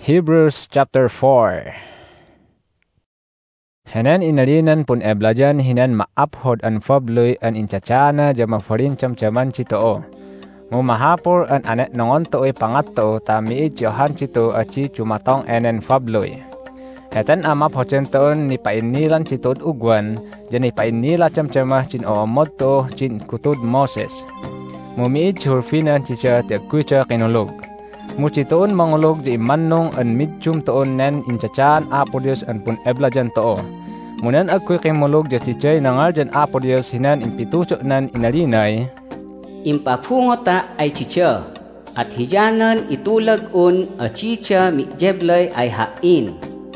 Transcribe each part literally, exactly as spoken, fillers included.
Hebrews chapter four. Henen inalinan pun eblajan hinan maaphod an fabloy an inchachana jama farin chamchaman chitoo. Mumahapor an anet nongon to'y pangatto tamiit yohan chito achi chumatong enen fabloy. Heten amap hochen toon ni painilan chitod ugwan, jan ni painila chamchamah chin oomod to chin kutud Moses. Mumiit hurfinan chicha tiagkucha kinulog. Muchitoon mangulog di imannong an midchum toon nen inchachan apo Dios an pun eblajan too. Munan agkoy kimulog di chichay nangar jan apo Dios hinan impitucho nan inalinay. Impapungota ay chicha, at hijanan itulag un a chicha mitjeblay ay hain.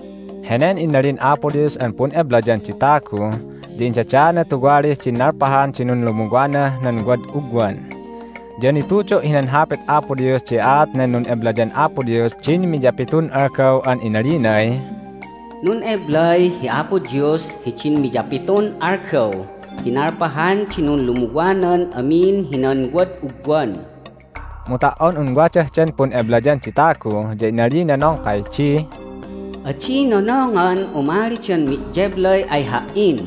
Henen inalin apo Dios an pun eblajan chitaku, di inchachana tugwari chinarpahan chinun lumugwana nan gwad ugwan. Diyan itucho hinanhapit apo Dios ciat na nun eblajan apo Dios chin mijapitun arkaw an inalinay. Nun eblay hi apo Dios hi chin mijapitun arkaw, hinarpahan chinun lumugwanan amin hinan gwad ugwan. Mutaon ungwachah chen pun eblajan citaku, di inalina nong kay chi. Achi nonongan umari chan mitjeblay ay hain.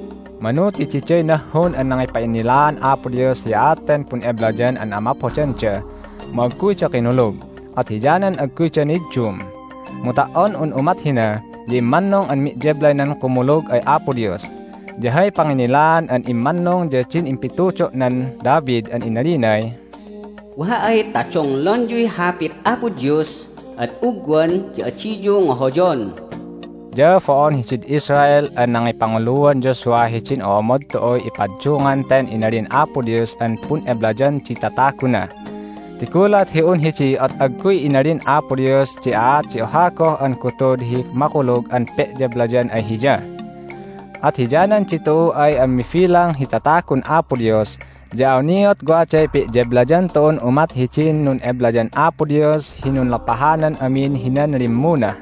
Manut ichichay na hun an nangay painilaan apo Dios hiaten pun eblajan an amapochen cha, magkuy cha kinulog, at hijanan agkuy cha nidchum. Mutaon un umat hina, di imannong an mitjeblay nan kumulog ay apo Dios. Dihay panginilaan an imannong di chin impitucho nan David an inalinay. Waha ay tachong lonjoy hapit apo Dios, at ugwan di achidyo ngohojon. Ja foon hichid Israel an nangay panguluan Joshua hichin omod tooy ipadjungan ten inalin apo Dios an pun eblajan chitataku na. Tikulat hiun hichi at agkuy inalin apo Dios ci at ci ohako an kutod hi makulog an pe jeblajan ay hija. At hijanan chito ay ang mifilang hitatakun apo Dios. Jao niot guacay pe jeblajan toon umat hichin nun eblajan apo Dios hinun lapahanan amin hinan rimuna.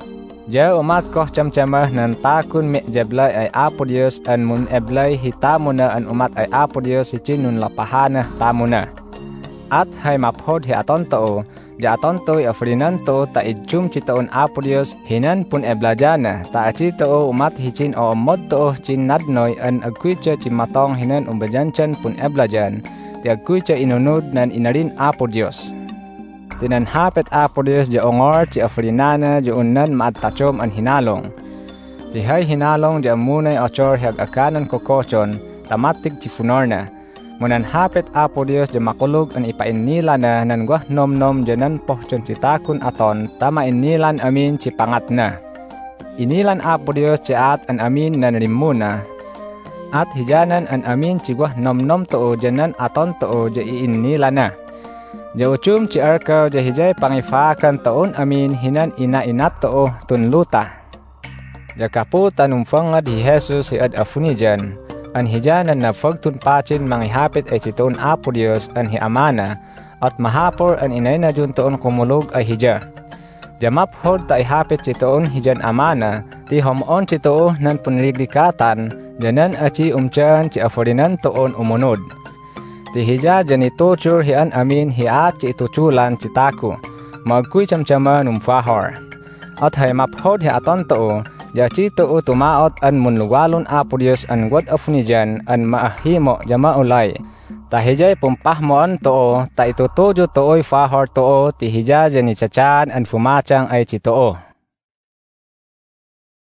Ja umat koh chamchamah nan takun me jeblay ay apo Dios an mun eblay hitamo na an umat ay apo Dios hichin nun lapahana tamo na. At hay maphod hi aton too, ja aton to'y afrinan to ta idjum chitoon apo Dios hinan pun eblajana ta achi too umat hichin o mod too chin nadnoy an agkuicha chimatong hinan umbajanchan pun eblajan, ti agkuicha inunod nan inarin apo Dios. Tinanhapit apo Dios di ongor ci afrinana di unan maadtachom an hinalong. Tihay hinalong di amunay ochor hiag akanan kokochon, tamatig ci funorna. Munanhapit apo Dios di makulog an ipainila na nan gwah nom-nom di nan pohchon citakun aton, tama inilan amin ci pangat na. Inilan apo Dios ci at an amin nan rimuna. At hijanan an amin ci gwah nom-nom too di nan aton too di iinila na. Jauchum ci arkaw jahijay pangifakan taon amin hinan ina-inat too tunluta. Jakapu tanumfangad hi Jesus hi ad afunijan, an hijanan na fagtun pachin mangihapit ay chitoon apo Dios an hi amana, at mahapor an inay na jun toon kumulog ay hija. Jamaphod ta ihapit chitoon hijan amana, ti homon chitoo nan punliglikatan, janan achi umchan ci aforinan toon umunod. Ti hija janito chur hian amin hiat ci ituchulan citaku, magkuy chamchama numfahor. At hay maphod hi aton too, jachi too tumaot an munluwalon apo Dios an gwad afunijan an maahimo jamaulay. Ta hijay pumpahmon too, ta itutujo tooy fahor too, ti hija janichachan an fumachang ay chitoo.